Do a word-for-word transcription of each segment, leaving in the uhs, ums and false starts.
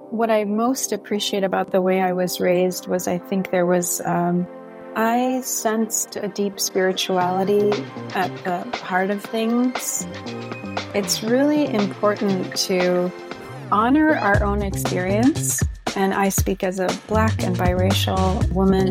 what I most appreciate about the way I was raised was I think there was, um, I sensed a deep spirituality at the heart of things. It's really important to honor our own experience. And I speak as a Black and biracial woman.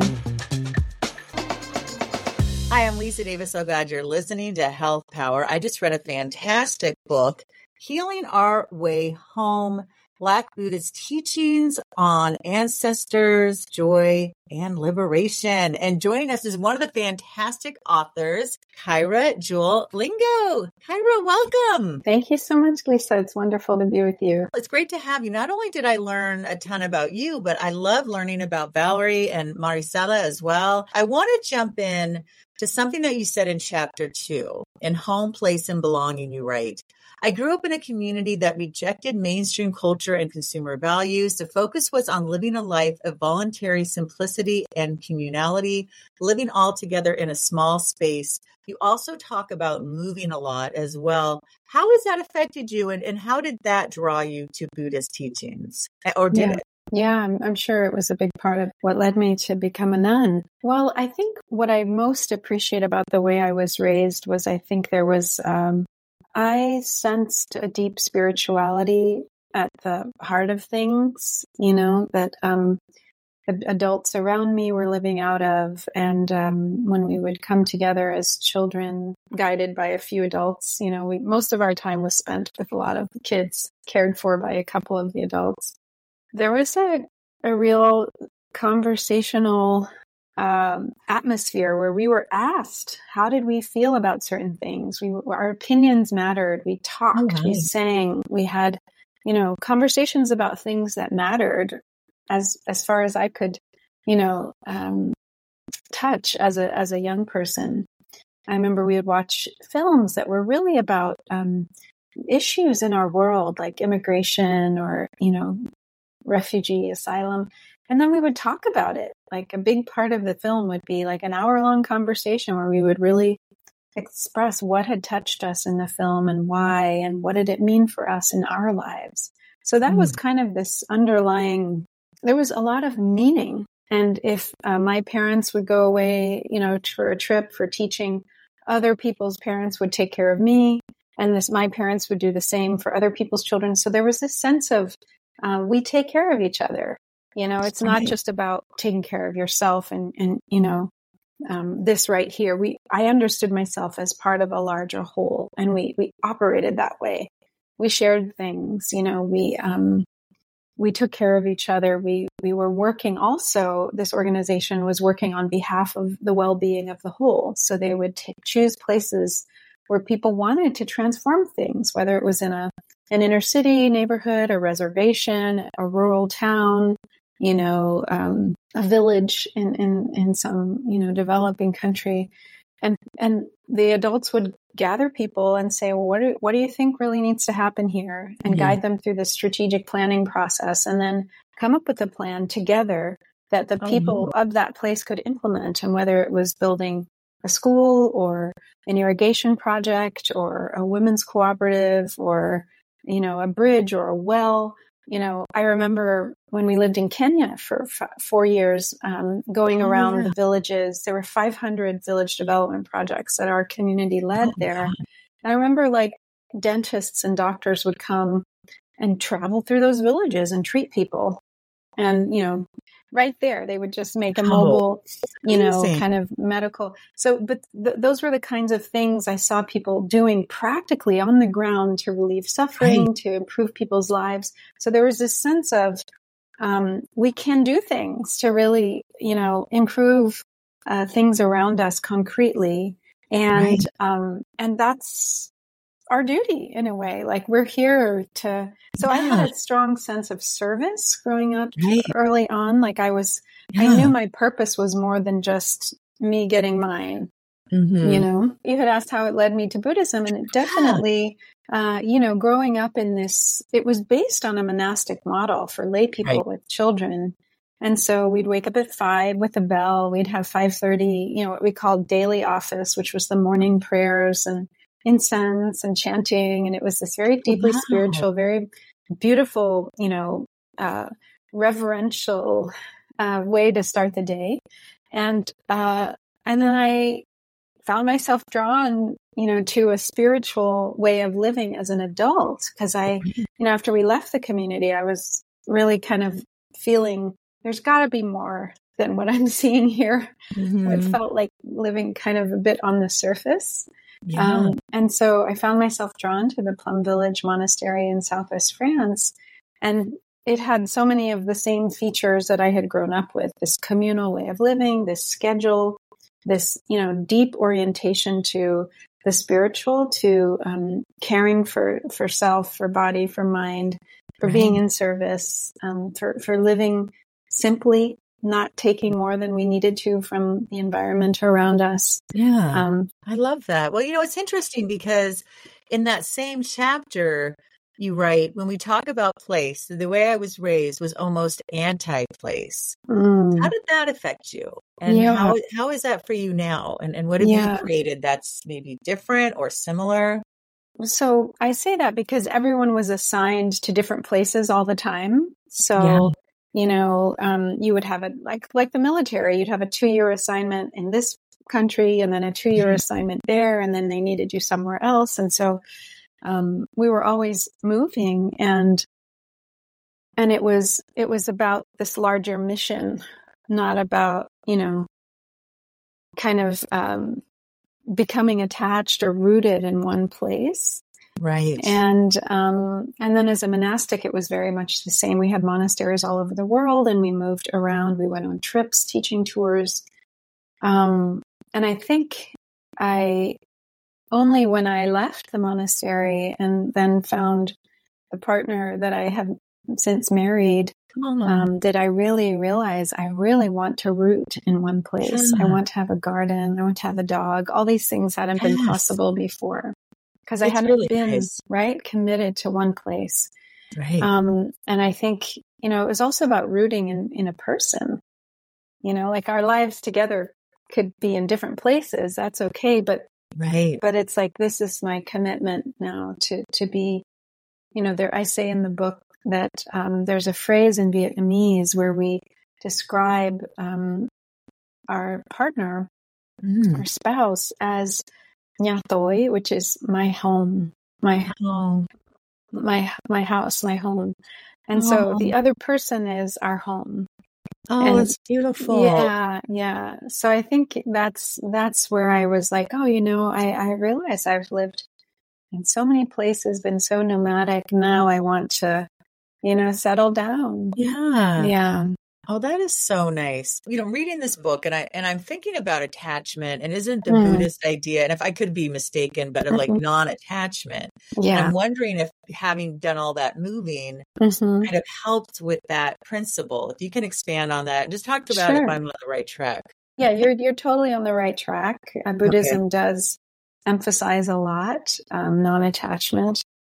Hi, I'm Lisa Davis. So glad you're listening to Health Power. I just read a fantastic book, Healing Our Way Home, Black Buddhist Teachings on Ancestors, Joy, and Liberation. And joining us is one of the fantastic authors, Kyra Jewel Lingo. Kyra, welcome. Thank you so much, Lisa. It's wonderful to be with you. It's great to have you. Not only did I learn a ton about you, but I love learning about Valerie and Maricela as well. I want to jump in to something that you said in chapter two, in Home, Place, and Belonging, you write, I grew up in a community that rejected mainstream culture and consumer values. The focus was on living a life of voluntary simplicity and communality, living all together in a small space. You also talk about moving a lot as well. How has that affected you, and, and how did that draw you to Buddhist teachings? Or did yeah. it? Yeah, I'm, I'm sure it was a big part of what led me to become a nun. Well, I think what I most appreciate about the way I was raised was I think there was, um, I sensed a deep spirituality at the heart of things, you know, that um, adults around me were living out of. And um, when we would come together as children, guided by a few adults, you know, we, most of our time was spent with a lot of kids, cared for by a couple of the adults. There was a, a real conversational um, atmosphere where we were asked, how did we feel about certain things? We Our opinions mattered. We talked, oh, nice. We sang, we had, you know, conversations about things that mattered as, as far as I could, you know, um, touch as a, as a young person. I remember we would watch films that were really about um, issues in our world, like immigration or, you know, refugee asylum. And then we would talk about it. Like a big part of the film would be like an hour long conversation where we would really express what had touched us in the film and why, and what did it mean for us in our lives. So that mm. was kind of this underlying, there was a lot of meaning. And if uh, my parents would go away, you know, for a trip for teaching, other people's parents would take care of me. And this, my parents would do the same for other people's children. So there was this sense of, Uh, we take care of each other. You know, it's not just about taking care of yourself and, and you know, um, this right here. We, I understood myself as part of a larger whole, and we, we operated that way. We shared things, you know, we, um, we took care of each other. We, we were working also, this organization was working on behalf of the well-being of the whole. So they would t- choose places where people wanted to transform things, whether it was in a an inner city neighborhood, a reservation, a rural town, you know, um, a village in, in, in some, you know, developing country. And, and the adults would gather people and say, well, what do, what do you think really needs to happen here? And mm-hmm. guide them through the strategic planning process, and then come up with a plan together that the people mm-hmm. of that place could implement. And whether it was building a school or an irrigation project or a women's cooperative or, you know, a bridge or a well. You know, I remember when we lived in Kenya for f- four years, um, going oh, around yeah. the villages. There were five hundred village development projects that our community led oh, there. God. And I remember like dentists and doctors would come and travel through those villages and treat people. And, you know, right there, they would just make a mobile, you know, kind of medical. So, but th- those were the kinds of things I saw people doing practically on the ground to relieve suffering, right. to improve people's lives. So there was this sense of, um, we can do things to really, you know, improve uh, things around us concretely. And, right. um, and that's our duty in a way. Like we're here to, so yeah. I had a strong sense of service growing up right. early on. Like I was, yeah. I knew my purpose was more than just me getting mine. Mm-hmm. You know, you had asked how it led me to Buddhism, and it definitely, yeah. uh, you know, growing up in this, it was based on a monastic model for lay people right. with children. And so we'd wake up at five with a bell. We'd have five thirty, you know, what we called daily office, which was the morning prayers and incense and chanting. And it was this very deeply wow. spiritual, very beautiful, you know, uh, reverential uh, way to start the day. And, uh, and then I found myself drawn, you know, to a spiritual way of living as an adult. Cause I, you know, after we left the community, I was really kind of feeling there's gotta be more than what I'm seeing here. Mm-hmm. It felt like living kind of a bit on the surface. Yeah. Um, and so I found myself drawn to the Plum Village Monastery in Southwest France. And it had so many of the same features that I had grown up with, this communal way of living, this schedule, this, you know, deep orientation to the spiritual, to um, caring for, for self, for body, for mind, for right. being in service, um, for, for living simply, not taking more than we needed to from the environment around us. Yeah. Um, I love that. Well, you know, it's interesting because in that same chapter, you write, when we talk about place, the way I was raised was almost anti-place. Mm. How did that affect you? And yeah. how how is that for you now? And and what have yeah. you created that's maybe different or similar? So I say that because everyone was assigned to different places all the time. So, yeah. you know, um, you would have a, like, like the military, you'd have a two-year assignment in this country and then a two-year mm-hmm. assignment there, and then they needed you somewhere else. And so Um, we were always moving, and and it was it was about this larger mission, not about, you know, kind of um, becoming attached or rooted in one place. Right. And um, and then as a monastic, it was very much the same. We had monasteries all over the world, and we moved around. We went on trips, teaching tours, um, and I think I. Only when I left the monastery and then found a partner that I have since married, um, did I really realize I really want to root in one place. Yeah. I want to have a garden. I want to have a dog. All these things hadn't yes. been possible before because I hadn't really been nice. right committed to one place. Right. Um, and I think, you know, it was also about rooting in, in a person. You know, like our lives together could be in different places. That's okay, but Right. But it's like, this is my commitment now to, to be, you know, there, I say in the book that um, there's a phrase in Vietnamese where we describe um, our partner, mm. our spouse, as nhà tôi, which is my home, my home, my, my house, my home. And oh. so the other person is our home. Oh, and it's beautiful. Yeah, yeah. So I think that's that's where I was like, oh, you know, I, I realize I've lived in so many places, been so nomadic. Now I want to, you know, settle down. Yeah. Yeah. Oh, that is so nice. You know, reading this book and I and I'm thinking about attachment, and isn't the mm. Buddhist idea, and if I could be mistaken, but of like non-attachment. Yeah. And I'm wondering if having done all that moving mm-hmm. kind of helped with that principle. If you can expand on that and just talk about sure. if I'm on the right track. Yeah, you're you're totally on the right track. Uh, Buddhism okay. does emphasize a lot um, non-attachment,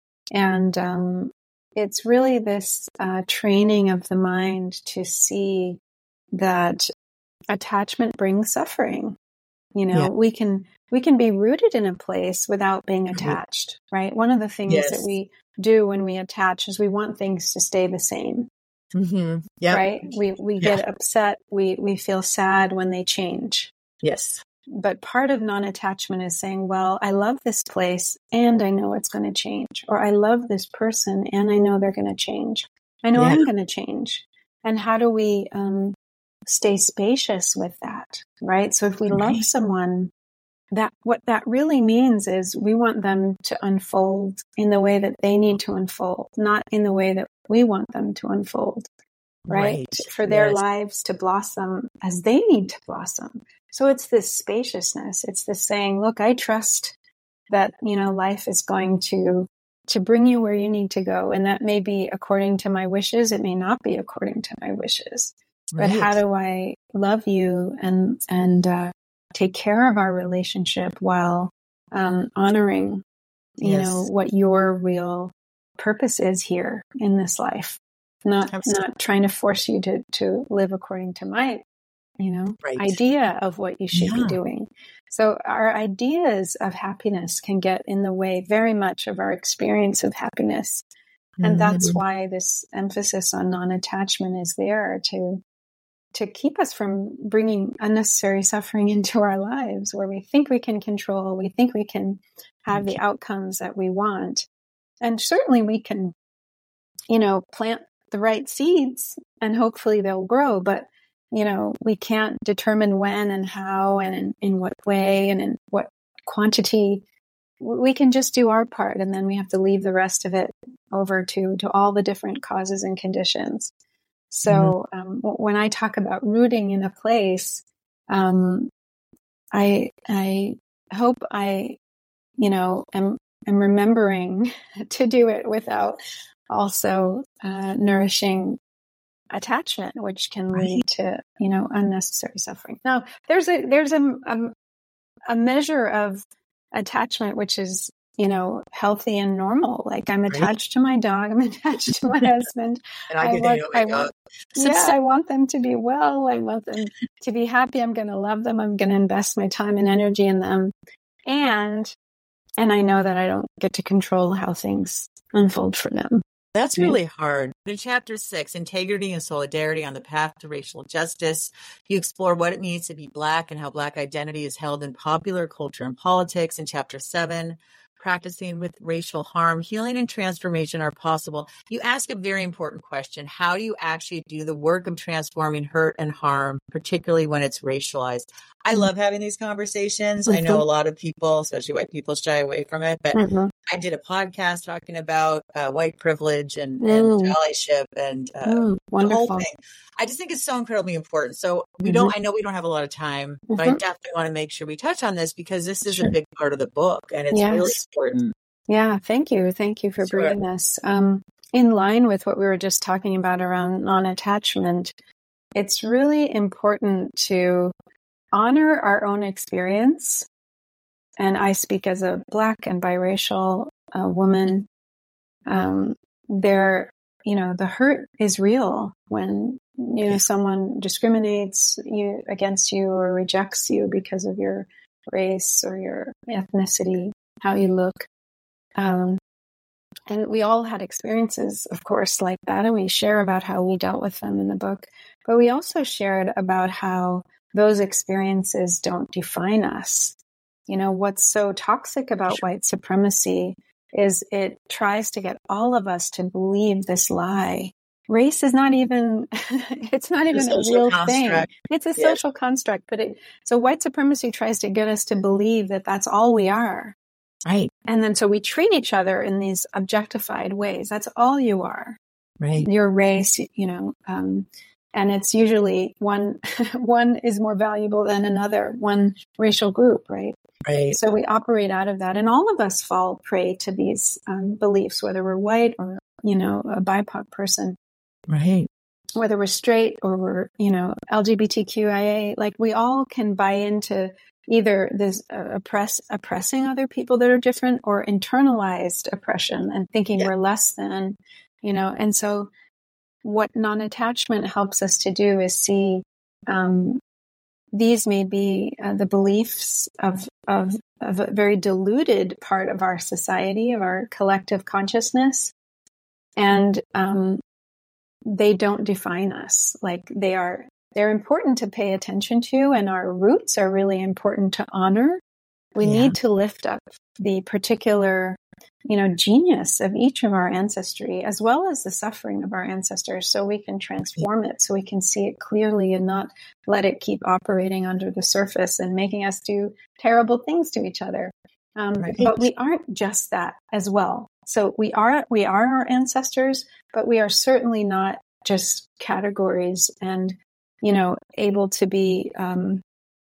and um it's really this uh, training of the mind to see that attachment brings suffering. You know, yeah. we can we can be rooted in a place without being attached, right? One of the things yes. that we do when we attach is we want things to stay the same. Mm-hmm. Yep. Right? We we yeah. get upset. We we feel sad when they change. Yes. But part of non-attachment is saying, well, I love this place and I know it's going to change. Or I love this person and I know they're going to change. I know yeah. I'm going to change. And how do we um, stay spacious with that, right? So if we right. love someone, that what that really means is we want them to unfold in the way that they need to unfold, not in the way that we want them to unfold, right? right. For their yes. lives to blossom as they need to blossom. So it's this spaciousness. It's this saying, look, I trust that, you know, life is going to, to bring you where you need to go. And that may be according to my wishes. It may not be according to my wishes, right. but how do I love you and, and, uh, take care of our relationship while, um, honoring, you yes. know, what your real purpose is here in this life, not, Absolutely. not trying to force you to, to live according to my you know, right. idea of what you should yeah. be doing. So our ideas of happiness can get in the way very much of our experience of happiness. And that's why this emphasis on non-attachment is there to to keep us from bringing unnecessary suffering into our lives, where we think we can control, we think we can have the outcomes that we want. And certainly we can, you know, plant the right seeds and hopefully they'll grow. But, you know, we can't determine when and how and in, in what way and in what quantity. We can just do our part, and then we have to leave the rest of it over to, to all the different causes and conditions. So mm-hmm. um, when I talk about rooting in a place, um, I I hope I, you know, am, am remembering to do it without also uh, nourishing attachment, which can right. lead to, you know, unnecessary suffering. Now, there's a there's a a, a measure of attachment which is, you know, healthy and normal. Like I'm attached right. to my dog, I'm attached to my husband. And I, I want, I want yeah, I want them to be well. I want them to be happy. I'm going to love them. I'm going to invest my time and energy in them. And, and I know that I don't get to control how things unfold for them. That's really hard. In chapter six, Integrity and Solidarity on the Path to Racial Justice, you explore what it means to be Black and how Black identity is held in popular culture and politics. In chapter seven, Practicing with Racial Harm, Healing and Transformation are possible. You ask a very important question. How do you actually do the work of transforming hurt and harm, particularly when it's racialized? I love having these conversations. Mm-hmm. I know a lot of people, especially white people, shy away from it, but mm-hmm. I did a podcast talking about uh, white privilege and, mm. and allyship and uh, mm, the whole thing. I just think it's so incredibly important. So we mm-hmm. don't, I know we don't have a lot of time, mm-hmm. but I definitely want to make sure we touch on this because this is sure. a big part of the book and it's yes. really important. Yeah. Thank you. Thank you for sure. bringing this. Um, in line with what we were just talking about around non-attachment, it's really important to honor our own experience. And I speak as a Black and biracial uh, woman. Um, there, you know, the hurt is real when, you know, someone discriminates you against you or rejects you because of your race or your ethnicity, how you look. Um, and we all had experiences, of course, like that. And we share about how we dealt with them in the book. But we also shared about how those experiences don't define us. You know, what's so toxic about sure. white supremacy is it tries to get all of us to believe this lie. Race is not even, it's not even a real construct. thing. It's a yeah. social construct. But it, so white supremacy tries to get us to believe that that's all we are. Right. And then so we treat each other in these objectified ways. That's all you are. Right. Your race, you know, um, and it's usually one, one is more valuable than another, one racial group, right? Right. So we operate out of that. And all of us fall prey to these um, beliefs, whether we're white or, you know, a B I P O C person. Right. Whether we're straight or we're, you know, L G B T Q I A, like we all can buy into either this uh, oppress, oppressing other people that are different or internalized oppression and thinking yeah. we're less than, you know, and so what non-attachment helps us to do is see um, these may be uh, the beliefs of, of of a very diluted part of our society, of our collective consciousness, and um, they don't define us. Like they are, they're important to pay attention to, and our roots are really important to honor. We yeah. need to lift up the particular, you know, genius of each of our ancestry, as well as the suffering of our ancestors, so we can transform it, so we can see it clearly and not let it keep operating under the surface and making us do terrible things to each other. Um, right. But we aren't just that as well. So we are, we are our ancestors, but we are certainly not just categories and, you know, able to be, um,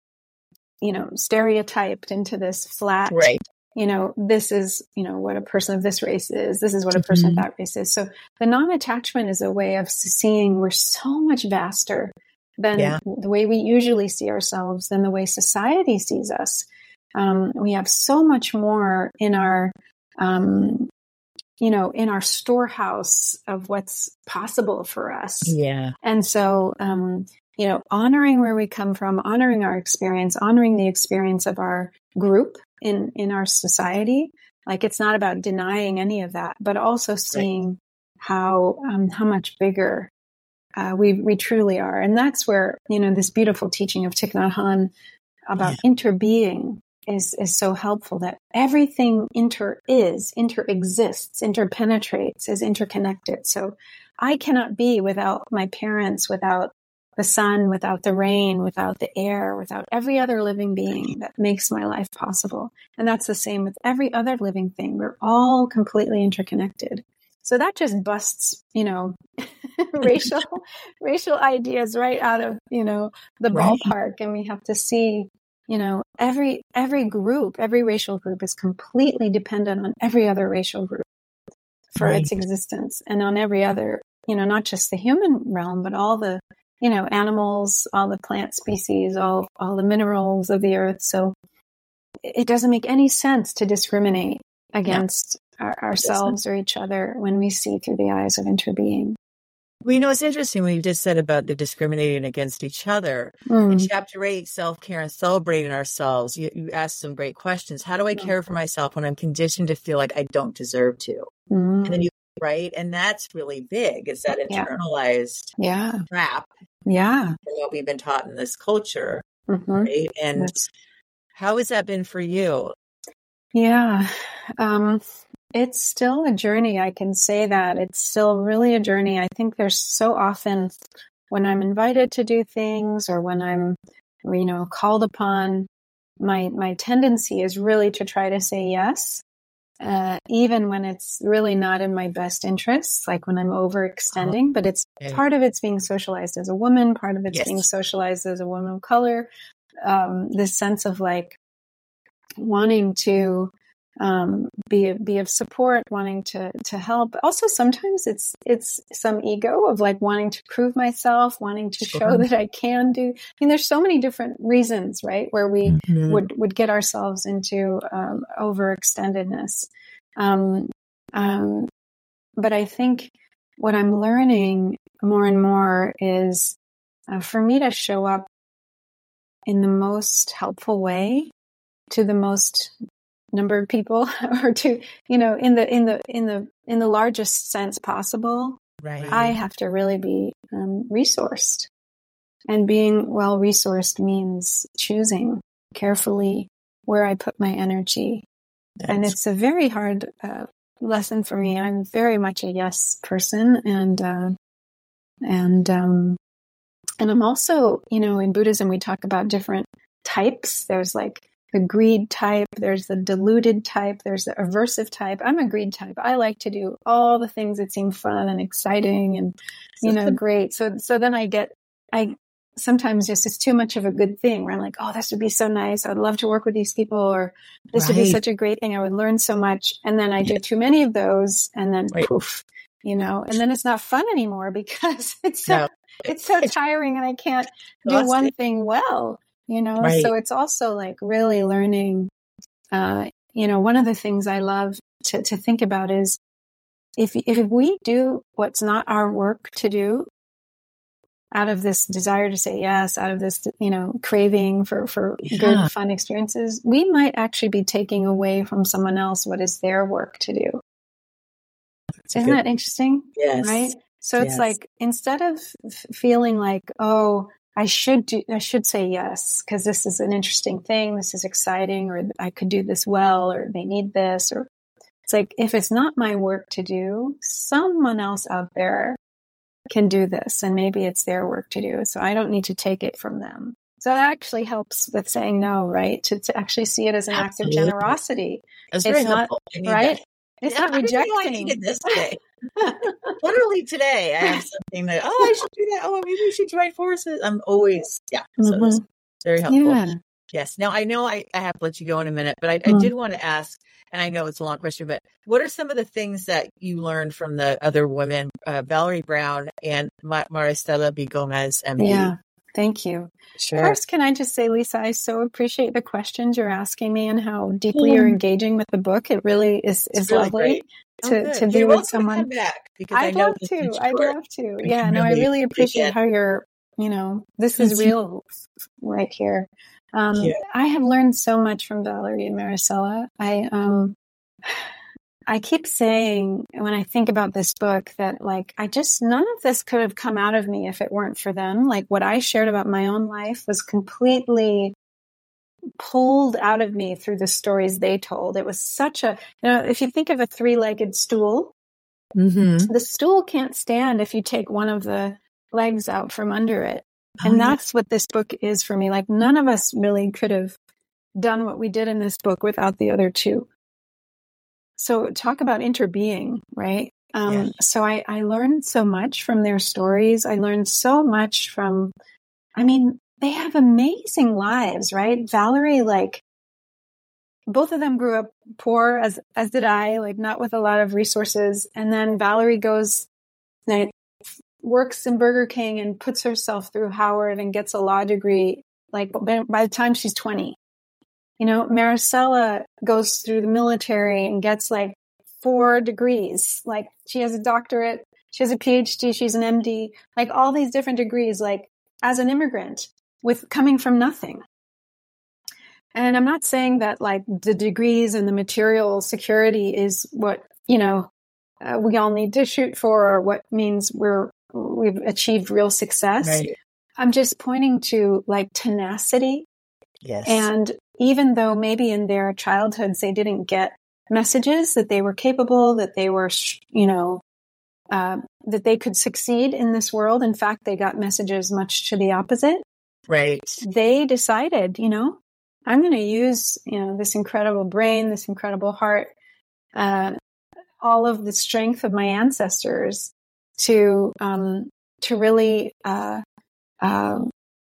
you know, stereotyped into this flat, right. you know, this is, you know, what a person of this race is. This is what a person mm-hmm. of that race is. So the non-attachment is a way of seeing we're so much vaster than yeah. the way we usually see ourselves, than the way society sees us. Um, we have so much more in our, um, you know, in our storehouse of what's possible for us. Yeah. And so, um, you know, honoring where we come from, honoring our experience, honoring the experience of our group in, in our society. Like it's not about denying any of that, but also seeing, right. how um, how much bigger uh, we we truly are. And that's where, you know, this beautiful teaching of Thich Nhat Hanh about yeah. interbeing is is so helpful, that everything inter is, inter exists, interpenetrates, is interconnected. So I cannot be without my parents, without the sun, without the rain, without the air, without every other living being that makes my life possible. And that's the same with every other living thing. We're all completely interconnected. So that just busts, you know, racial racial ideas right out of, you know, the Right. ballpark. And we have to see, you know, every every group, every racial group is completely dependent on every other racial group for Right. its existence, and on every other, you know, not just the human realm, but all the, you know, animals, all the plant species, all all the minerals of the earth. So it doesn't make any sense to discriminate against no. our, ourselves or each other when we see through the eyes of interbeing. Well, you know, it's interesting what you just said about the discriminating against each other. Mm. In chapter eight, self-care and celebrating ourselves, you, you asked some great questions. How do I care for myself when I'm conditioned to feel like I don't deserve to? Mm. And then you, right? And that's really big. It's that internalized yeah. Yeah. trap. Yeah. From what we've been taught in this culture. Mm-hmm. Right? And That's... how has that been for you? Yeah. Um, it's still a journey. I can say that it's still really a journey. I think there's so often when I'm invited to do things, or when I'm, you know, called upon, my, my tendency is really to try to say yes. Uh, even when it's really not in my best interests, like when I'm overextending, but it's okay. part of it's being socialized as a woman, part of it's yes. being socialized as a woman of color. Um, this sense of like wanting to um, be be of support, wanting to to help. Also, sometimes it's it's some ego of like wanting to prove myself, wanting to sure. show that I can do. I mean, there's so many different reasons, right, where we mm-hmm. would would get ourselves into um, overextendedness. Um, um, but I think what I'm learning more and more is uh, for me to show up in the most helpful way to the most number of people, or to, you know, in the in the in the in the largest sense possible. Right. I have to really be um, resourced, and being well resourced means choosing carefully where I put my energy. That's... and it's a very hard uh, lesson for me. I'm very much a yes person, and uh, and um, and I'm also, you know, in Buddhism we talk about different types. There's like the greed type, there's the deluded type, there's the aversive type. I'm a greed type. I like to do all the things that seem fun and exciting and, you know, great. So, so then I get, I sometimes just, it's too much of a good thing where I'm like, oh, this would be so nice. I'd love to work with these people, or this right. would be such a great thing. I would learn so much. And then I do too many of those, and then right. poof, you know, and then it's not fun anymore because it's so, no. it's so tiring, and I can't do Lost one it. thing well. You know, right. so it's also like really learning, uh, you know, one of the things I love to, to think about is if, if we do what's not our work to do out of this desire to say yes, out of this, you know, craving for, for yeah. good, fun experiences, we might actually be taking away from someone else what is their work to do. That's Isn't good... that interesting? Yes. Right? So yes. it's like, instead of f- feeling like, oh, I should do, I should say yes, because this is an interesting thing. This is exciting, or I could do this well, or they need this, or it's like, if it's not my work to do, someone else out there can do this, and maybe it's their work to do. So I don't need to take it from them. So that actually helps with saying no, right? To, to actually see it as an Absolutely. act of generosity. That's it's very not, helpful. right? That. It's yeah, not rejecting. I didn't know I needed this today. Literally today, I have something that, oh, I should do that. Oh, maybe we should join forces. I'm always, yeah. So mm-hmm. it's very helpful. Yeah. Yes. Now, I know I, I have to let you go in a minute, but I, mm. I did want to ask, and I know it's a long question, but what are some of the things that you learned from the other women, uh, Valerie Brown and Ma- Maristela B. Gomez, M D? Yeah. Thank you. Sure. First, can I just say, Lisa, I so appreciate the questions you're asking me and how deeply mm. you're engaging with the book. It really is, is really lovely oh, to, to be you're with someone. To come back because I'd I know love to. I'd love to. Yeah, no, I really appreciate how you're, you know, this is real right here. Um, yeah. I have learned so much from Valerie and Maricela. I, um, I keep saying when I think about this book that like, I just, none of this could have come out of me if it weren't for them. Like what I shared about my own life was completely pulled out of me through the stories they told. It was such a, you know, if you think of a three-legged stool, mm-hmm. the stool can't stand if you take one of the legs out from under it. Oh, and that's yeah. what this book is for me. Like none of us really could have done what we did in this book without the other two. So talk about interbeing, right? Um, yeah. So I, I learned so much from their stories. I learned so much from, I mean, they have amazing lives, right? Valerie, like, both of them grew up poor, as as did I, like not with a lot of resources. And then Valerie goes, like, works in Burger King and puts herself through Howard and gets a law degree, like by the time she's twenty. You know, Maricela goes through the military and gets like four degrees. Like she has a doctorate, she has a P H D, she's an M D, like all these different degrees, like as an immigrant with coming from nothing. And I'm not saying that like the degrees and the material security is what, you know, uh, we all need to shoot for or what means we're, we've achieved real success. Right. I'm just pointing to like tenacity. Yes. And even though maybe in their childhoods they didn't get messages that they were capable, that they were, you know, uh, that they could succeed in this world. In fact, they got messages much to the opposite. Right. They decided, you know, I'm going to use, you know, this incredible brain, this incredible heart, uh, all of the strength of my ancestors to, um, to really, uh, uh,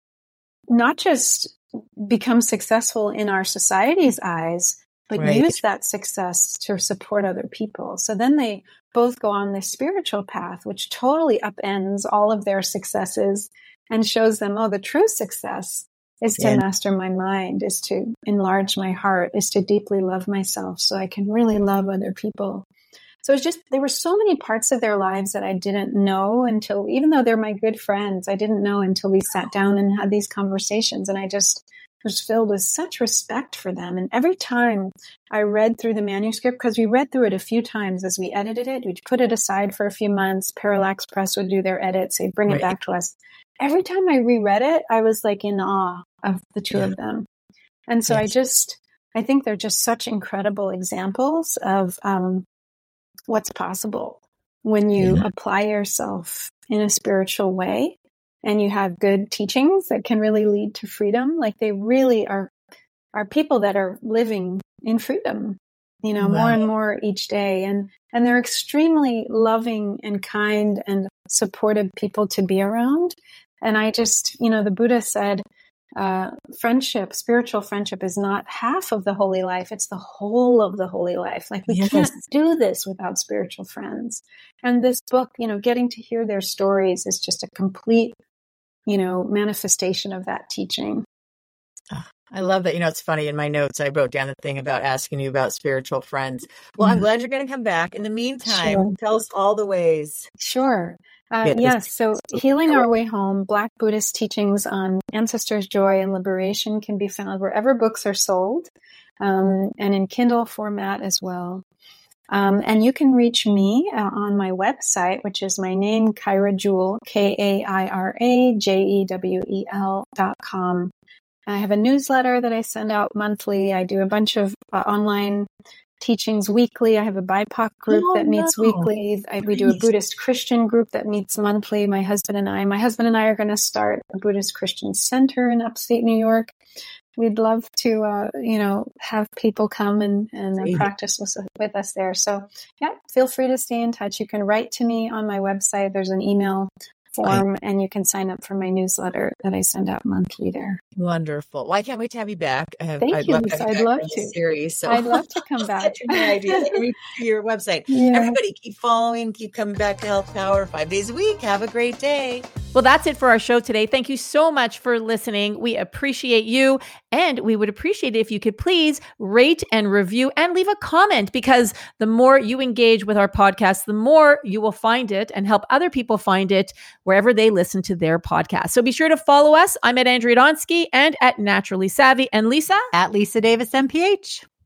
not just become successful in our society's eyes, but right. use that success to support other people. So then they both go on this spiritual path, which totally upends all of their successes and shows them, oh, the true success is to yeah. master my mind, is to enlarge my heart, is to deeply love myself so I can really love other people. So it's just, there were so many parts of their lives that I didn't know until, even though they're my good friends, I didn't know until we sat down and had these conversations. And I just was filled with such respect for them. And every time I read through the manuscript, because we read through it a few times as we edited it, we'd put it aside for a few months. Parallax Press would do their edits. They'd bring right. it back to us. Every time I reread it, I was like in awe of the two yeah. of them. And so yes. I just, I think they're just such incredible examples of um, what's possible when you yeah. apply yourself in a spiritual way and you have good teachings that can really lead to freedom. Like they really are, are people that are living in freedom, you know, wow. more and more each day. And, and they're extremely loving and kind and supportive people to be around. And I just, you know, the Buddha said, uh, friendship, spiritual friendship is not half of the holy life. It's the whole of the holy life. Like we yes. can't do this without spiritual friends. And this book, you know, getting to hear their stories is just a complete, you know, manifestation of that teaching. Oh, I love that. You know, it's funny. In my notes, I wrote down the thing about asking you about spiritual friends. Well, yeah. I'm glad you're going to come back. In the meantime, sure. tell us all the ways. Sure. Uh, yes. So Healing Our Way Home, Black Buddhist Teachings on Ancestors' Joy and Liberation can be found wherever books are sold, um, and in Kindle format as well. Um, and you can reach me uh, on my website, which is my name, Kaira Jewel, K A I R A J E W E L dot com. I have a newsletter that I send out monthly. I do a bunch of uh, online teachings weekly. I have a B I P O C group oh, that meets no. weekly. I, we do a Buddhist Christian group that meets monthly. My husband and I, my husband and I are going to start a Buddhist Christian center in upstate New York. We'd love to, uh, you know, have people come and, and uh, practice with, with us there. So yeah, feel free to stay in touch. You can write to me on my website. There's an email form right. and you can sign up for my newsletter that I send out monthly there. Wonderful. Well, I can't wait to have you back. I have, Thank I'd you, love Lisa. to I'd love to. Series, so. I'd love to come back. Such a good idea. Reach to your website. Yeah. Everybody keep following, keep coming back to Health Power five days a week. Have a great day. Well, that's it for our show today. Thank you so much for listening. We appreciate you. And we would appreciate it if you could please rate and review and leave a comment, because the more you engage with our podcast, the more you will find it and help other people find it wherever they listen to their podcast. So be sure to follow us. I'm at Andrea Donsky and at Naturally Savvy. And Lisa? At Lisa Davis, M P H.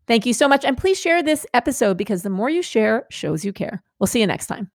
Thank you so much. And please share this episode because the more you share shows you care. We'll see you next time.